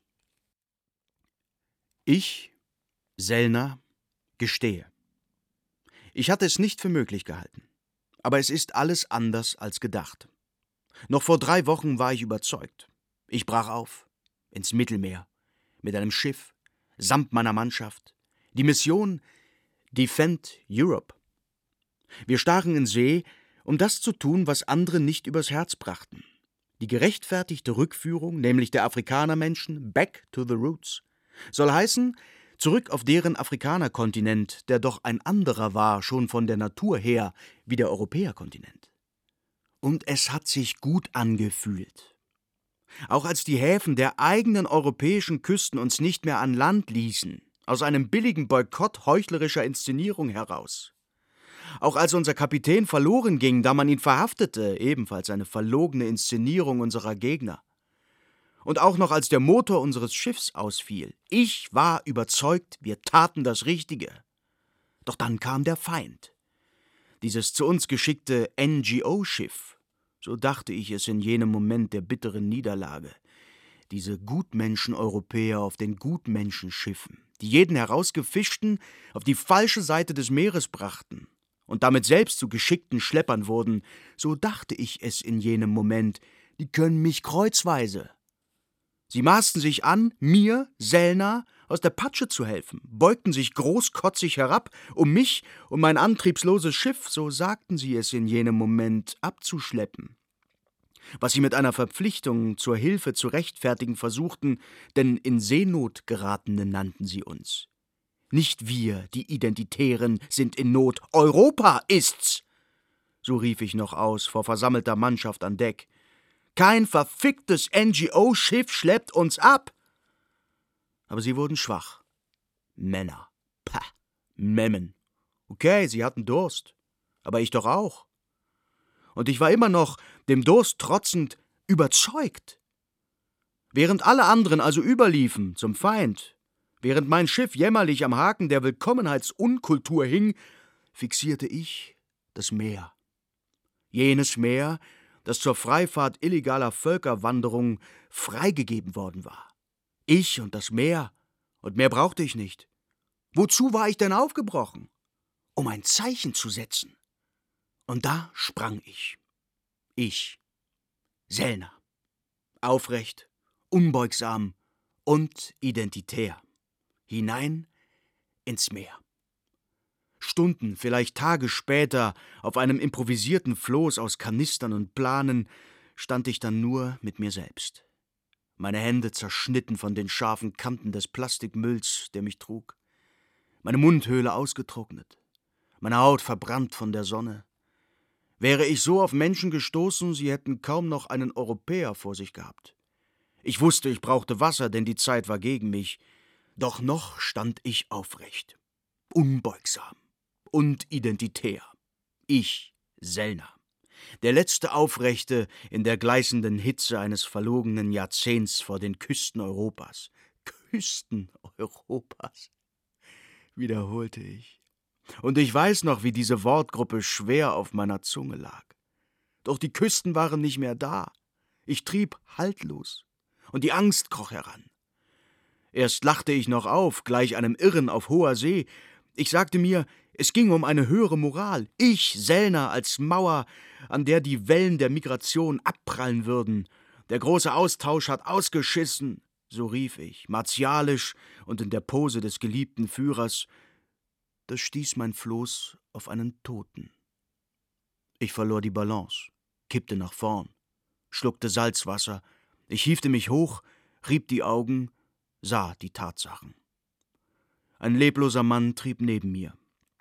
Ich, Sellner, gestehe. Ich hatte es nicht für möglich gehalten, aber es ist alles anders als gedacht. Noch vor 3 Wochen war ich überzeugt. Ich brach auf, ins Mittelmeer, mit einem Schiff, samt meiner Mannschaft. Die Mission Defend Europe. Wir stachen in See, um das zu tun, was andere nicht übers Herz brachten. Die gerechtfertigte Rückführung, nämlich der Afrikanermenschen, back to the roots, soll heißen, zurück auf deren Afrikanerkontinent, der doch ein anderer war, schon von der Natur her, wie der Europäerkontinent. Und es hat sich gut angefühlt. Auch als die Häfen der eigenen europäischen Küsten uns nicht mehr an Land ließen, aus einem billigen Boykott heuchlerischer Inszenierung heraus. Auch als unser Kapitän verloren ging, da man ihn verhaftete, ebenfalls eine verlogene Inszenierung unserer Gegner. Und auch noch als der Motor unseres Schiffs ausfiel. Ich war überzeugt, wir taten das Richtige. Doch dann kam der Feind. Dieses zu uns geschickte NGO-Schiff, so dachte ich es in jenem Moment der bitteren Niederlage. Diese Gutmenschen-Europäer auf den Gutmenschenschiffen, die jeden Herausgefischten auf die falsche Seite des Meeres brachten und damit selbst zu geschickten Schleppern wurden, so dachte ich es in jenem Moment, die können mich kreuzweise. Sie maßten sich an, mir, Sellner, aus der Patsche zu helfen, beugten sich großkotzig herab, um mich und mein antriebsloses Schiff, so sagten sie es in jenem Moment, abzuschleppen. Was sie mit einer Verpflichtung zur Hilfe zu rechtfertigen versuchten, denn in Seenot geratene nannten sie uns. Nicht wir, die Identitären, sind in Not, Europa ist's! So rief ich noch aus vor versammelter Mannschaft an Deck. Kein verficktes NGO-Schiff schleppt uns ab! Aber sie wurden schwach. Männer. Pah, Memmen. Okay, sie hatten Durst. Aber ich doch auch. Und ich war immer noch, dem Durst trotzend, überzeugt. Während alle anderen also überliefen zum Feind, während mein Schiff jämmerlich am Haken der Willkommenheitsunkultur hing, fixierte ich das Meer. Jenes Meer, das zur Freifahrt illegaler Völkerwanderung freigegeben worden war. Ich und das Meer, und mehr brauchte ich nicht. Wozu war ich denn aufgebrochen? Um ein Zeichen zu setzen. Und da sprang ich. Ich, Sellner. Aufrecht, unbeugsam und identitär. Hinein ins Meer. Stunden, vielleicht Tage später, auf einem improvisierten Floß aus Kanistern und Planen, stand ich dann nur mit mir selbst. Meine Hände zerschnitten von den scharfen Kanten des Plastikmülls, der mich trug. Meine Mundhöhle ausgetrocknet. Meine Haut verbrannt von der Sonne. Wäre ich so auf Menschen gestoßen, sie hätten kaum noch einen Europäer vor sich gehabt. Ich wusste, ich brauchte Wasser, denn die Zeit war gegen mich. Doch noch stand ich aufrecht, unbeugsam und identitär. Ich, Sellner, der letzte Aufrechte in der gleißenden Hitze eines verlogenen Jahrzehnts vor den Küsten Europas. Küsten Europas, wiederholte ich. Und ich weiß noch, wie diese Wortgruppe schwer auf meiner Zunge lag. Doch die Küsten waren nicht mehr da. Ich trieb haltlos, und die Angst kroch heran. Erst lachte ich noch auf, gleich einem Irren auf hoher See. Ich sagte mir, es ging um eine höhere Moral. Ich, Sellner, als Mauer, an der die Wellen der Migration abprallen würden. Der große Austausch hat ausgeschissen, so rief ich, martialisch und in der Pose des geliebten Führers. Da stieß mein Floß auf einen Toten. Ich verlor die Balance, kippte nach vorn, schluckte Salzwasser. Ich hiefte mich hoch, rieb die Augen, sah die Tatsachen. Ein lebloser Mann trieb neben mir.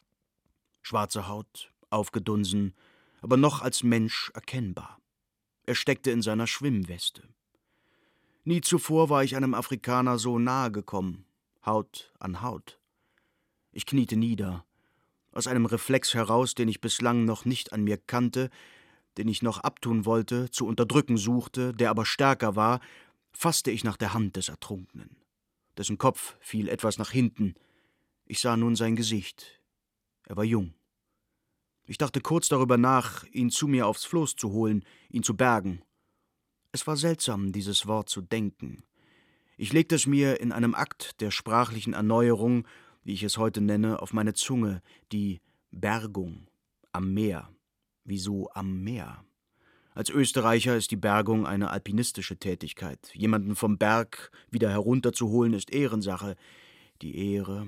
Schwarze Haut, aufgedunsen, aber noch als Mensch erkennbar. Er steckte in seiner Schwimmweste. Nie zuvor war ich einem Afrikaner so nahe gekommen, Haut an Haut. Ich kniete nieder. Aus einem Reflex heraus, den ich bislang noch nicht an mir kannte, den ich noch abtun wollte, zu unterdrücken suchte, der aber stärker war, fasste ich nach der Hand des Ertrunkenen. Dessen Kopf fiel etwas nach hinten. Ich sah nun sein Gesicht. Er war jung. Ich dachte kurz darüber nach, ihn zu mir aufs Floß zu holen, ihn zu bergen. Es war seltsam, dieses Wort zu denken. Ich legte es mir in einem Akt der sprachlichen Erneuerung, wie ich es heute nenne, auf meine Zunge, die Bergung am Meer. Wieso am Meer? Als Österreicher ist die Bergung eine alpinistische Tätigkeit. Jemanden vom Berg wieder herunterzuholen, ist Ehrensache. Die Ehre.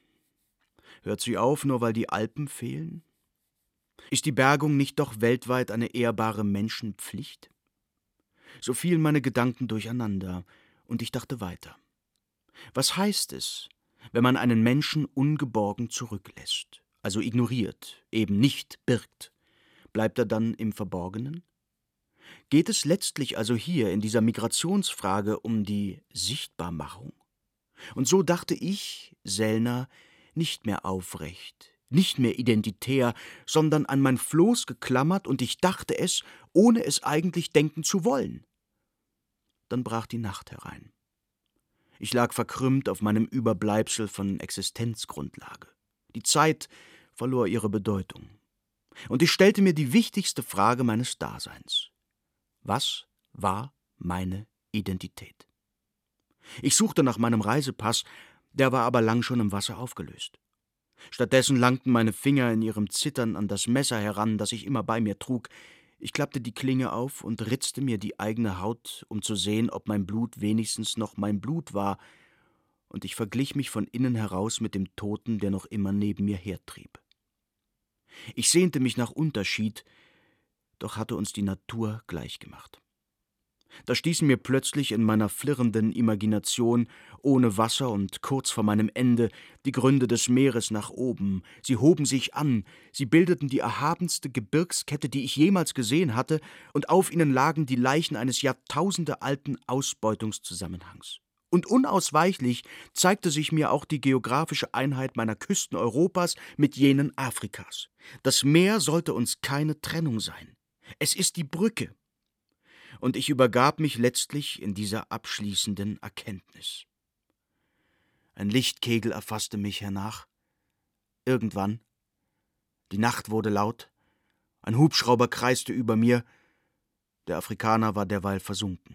Hört sie auf, nur weil die Alpen fehlen? Ist die Bergung nicht doch weltweit eine ehrbare Menschenpflicht? So fielen meine Gedanken durcheinander, und ich dachte weiter. Was heißt es, wenn man einen Menschen ungeborgen zurücklässt, also ignoriert, eben nicht birgt? Bleibt er dann im Verborgenen? Geht es letztlich also hier in dieser Migrationsfrage um die Sichtbarmachung? Und so dachte ich, Sellner, nicht mehr aufrecht, nicht mehr identitär, sondern an mein Floß geklammert, und ich dachte es, ohne es eigentlich denken zu wollen. Dann brach die Nacht herein. Ich lag verkrümmt auf meinem Überbleibsel von Existenzgrundlage. Die Zeit verlor ihre Bedeutung. Und ich stellte mir die wichtigste Frage meines Daseins. Was war meine Identität? Ich suchte nach meinem Reisepass, der war aber lang schon im Wasser aufgelöst. Stattdessen langten meine Finger in ihrem Zittern an das Messer heran, das ich immer bei mir trug. Ich klappte die Klinge auf und ritzte mir die eigene Haut, um zu sehen, ob mein Blut wenigstens noch mein Blut war, und ich verglich mich von innen heraus mit dem Toten, der noch immer neben mir hertrieb. Ich sehnte mich nach Unterschied, doch hatte uns die Natur gleichgemacht. Da stießen mir plötzlich in meiner flirrenden Imagination, ohne Wasser und kurz vor meinem Ende, die Gründe des Meeres nach oben. Sie hoben sich an, sie bildeten die erhabenste Gebirgskette, die ich jemals gesehen hatte, und auf ihnen lagen die Leichen eines jahrtausendealten Ausbeutungszusammenhangs. Und unausweichlich zeigte sich mir auch die geografische Einheit meiner Küsten Europas mit jenen Afrikas. Das Meer sollte uns keine Trennung sein. Es ist die Brücke. Und ich übergab mich letztlich in dieser abschließenden Erkenntnis. Ein Lichtkegel erfasste mich hernach. Irgendwann. Die Nacht wurde laut. Ein Hubschrauber kreiste über mir. Der Afrikaner war derweil versunken.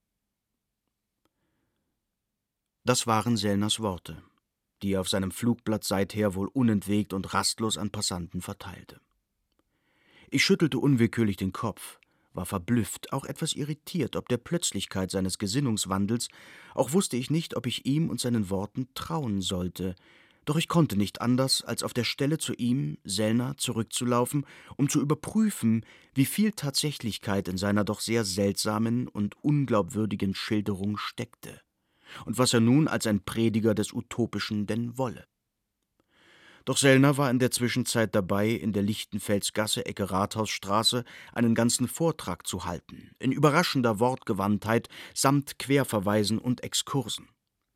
Das waren Sellners Worte, die er auf seinem Flugblatt seither wohl unentwegt und rastlos an Passanten verteilte. Ich schüttelte unwillkürlich den Kopf, war verblüfft, auch etwas irritiert ob der Plötzlichkeit seines Gesinnungswandels, auch wusste ich nicht, ob ich ihm und seinen Worten trauen sollte, doch ich konnte nicht anders, als auf der Stelle zu ihm, Sellner, zurückzulaufen, um zu überprüfen, wie viel Tatsächlichkeit in seiner doch sehr seltsamen und unglaubwürdigen Schilderung steckte und was er nun als ein Prediger des Utopischen denn wolle. Doch Sellner war in der Zwischenzeit dabei, in der Lichtenfelsgasse, Ecke Rathausstraße, einen ganzen Vortrag zu halten, in überraschender Wortgewandtheit samt Querverweisen und Exkursen.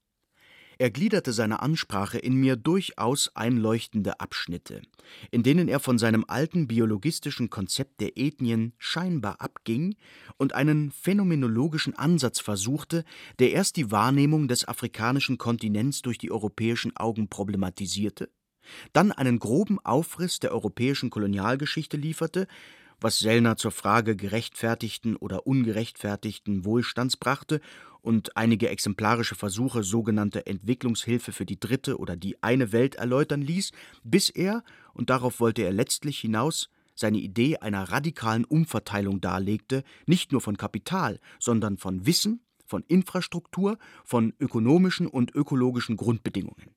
Er gliederte seine Ansprache in mir durchaus einleuchtende Abschnitte, in denen er von seinem alten biologistischen Konzept der Ethnien scheinbar abging und einen phänomenologischen Ansatz versuchte, der erst die Wahrnehmung des afrikanischen Kontinents durch die europäischen Augen problematisierte, dann einen groben Aufriss der europäischen Kolonialgeschichte lieferte, was Sellner zur Frage gerechtfertigten oder ungerechtfertigten Wohlstands brachte und einige exemplarische Versuche sogenannter Entwicklungshilfe für die dritte oder die eine Welt erläutern ließ, bis er, und darauf wollte er letztlich hinaus, seine Idee einer radikalen Umverteilung darlegte, nicht nur von Kapital, sondern von Wissen, von Infrastruktur, von ökonomischen und ökologischen Grundbedingungen.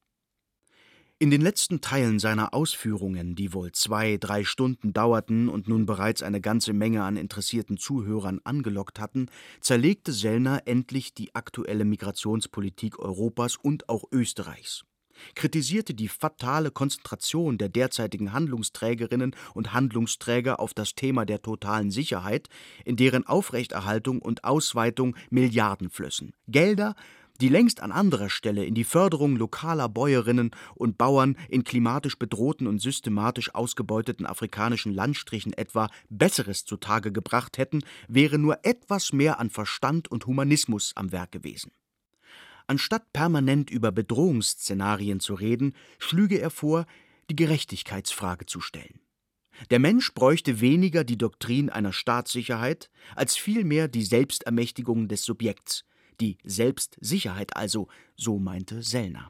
In den letzten Teilen seiner Ausführungen, die wohl 2-3 Stunden dauerten und nun bereits eine ganze Menge an interessierten Zuhörern angelockt hatten, zerlegte Sellner endlich die aktuelle Migrationspolitik Europas und auch Österreichs, kritisierte die fatale Konzentration der derzeitigen Handlungsträgerinnen und Handlungsträger auf das Thema der totalen Sicherheit, in deren Aufrechterhaltung und Ausweitung Milliarden flössen, Gelder, die längst an anderer Stelle in die Förderung lokaler Bäuerinnen und Bauern in klimatisch bedrohten und systematisch ausgebeuteten afrikanischen Landstrichen etwa Besseres zutage gebracht hätten, wäre nur etwas mehr an Verstand und Humanismus am Werk gewesen. Anstatt permanent über Bedrohungsszenarien zu reden, schlüge er vor, die Gerechtigkeitsfrage zu stellen. Der Mensch bräuchte weniger die Doktrin einer Staatssicherheit, als vielmehr die Selbstermächtigung des Subjekts, die Selbstsicherheit also, so meinte Sellner.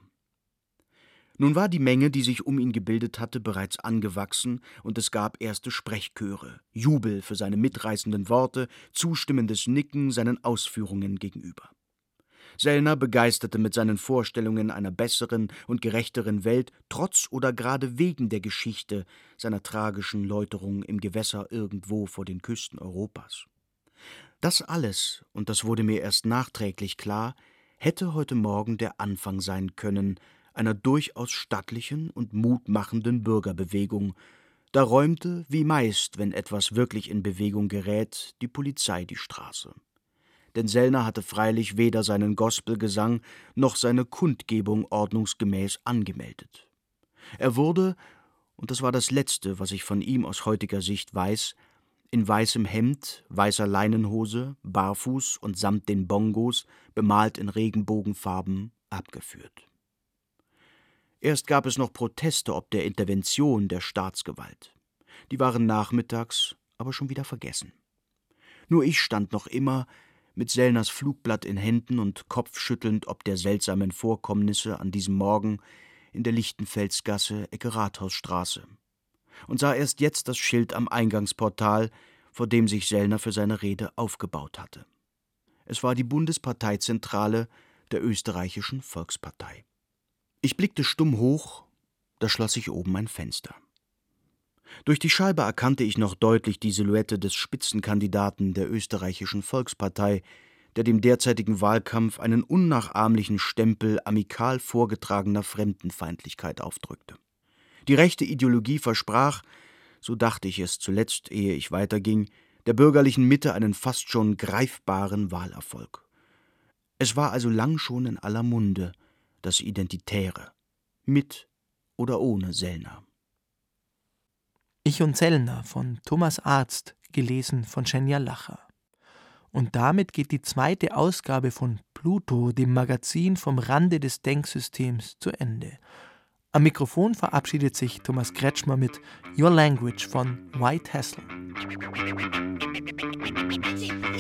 Nun war die Menge, die sich um ihn gebildet hatte, bereits angewachsen, und es gab erste Sprechchöre, Jubel für seine mitreißenden Worte, zustimmendes Nicken seinen Ausführungen gegenüber. Sellner begeisterte mit seinen Vorstellungen einer besseren und gerechteren Welt, trotz oder gerade wegen der Geschichte seiner tragischen Läuterung im Gewässer irgendwo vor den Küsten Europas. Das alles, und das wurde mir erst nachträglich klar, hätte heute Morgen der Anfang sein können einer durchaus stattlichen und mutmachenden Bürgerbewegung. Da räumte, wie meist, wenn etwas wirklich in Bewegung gerät, die Polizei die Straße. Denn Sellner hatte freilich weder seinen Gospelgesang noch seine Kundgebung ordnungsgemäß angemeldet. Er wurde, und das war das Letzte, was ich von ihm aus heutiger Sicht weiß, in weißem Hemd, weißer Leinenhose, barfuß und samt den Bongos, bemalt in Regenbogenfarben, abgeführt. Erst gab es noch Proteste ob der Intervention der Staatsgewalt. Die waren nachmittags aber schon wieder vergessen. Nur ich stand noch immer, mit Sellners Flugblatt in Händen und kopfschüttelnd ob der seltsamen Vorkommnisse an diesem Morgen in der Lichtenfelsgasse, Ecke Rathausstraße, und sah erst jetzt das Schild am Eingangsportal, vor dem sich Sellner für seine Rede aufgebaut hatte. Es war die Bundesparteizentrale der Österreichischen Volkspartei. Ich blickte stumm hoch, da schloss sich oben ein Fenster. Durch die Scheibe erkannte ich noch deutlich die Silhouette des Spitzenkandidaten der Österreichischen Volkspartei, der dem derzeitigen Wahlkampf einen unnachahmlichen Stempel amikal vorgetragener Fremdenfeindlichkeit aufdrückte. Die rechte Ideologie versprach, so dachte ich es zuletzt, ehe ich weiterging, der bürgerlichen Mitte einen fast schon greifbaren Wahlerfolg. Es war also lang schon in aller Munde, das Identitäre, mit oder ohne Sellner. Ich und Sellner von Thomas Arzt, gelesen von Schenja Lacher. Und damit geht die zweite Ausgabe von Pluto, dem Magazin vom Rande des Denksystems, zu Ende. Am Mikrofon verabschiedet sich Thomas Kretschmer mit Your Language von White Hassle.